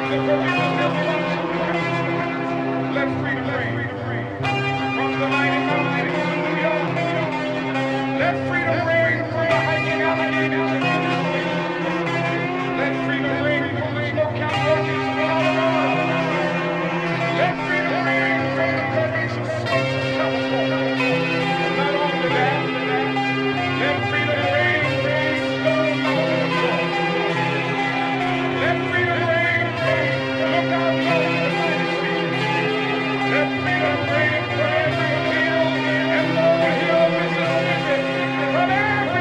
Let freedom reign from the mighty mountains of New York. Let freedom reign from the hiking Alleghenies of Mississippi. Let freedom reign from the smoke-out Rockies of Colorado. Let freedom reign from the prairies of Southern California. But not only that, let freedom reign from the Stone Mountain of Georgia. Let freedom reign from the Lookout Mountain of Tennessee. Let freedom reign from every hill and molehill of Mississippi, from every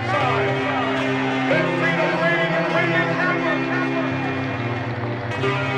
mountainside. Let freedom reign and bring it hammer.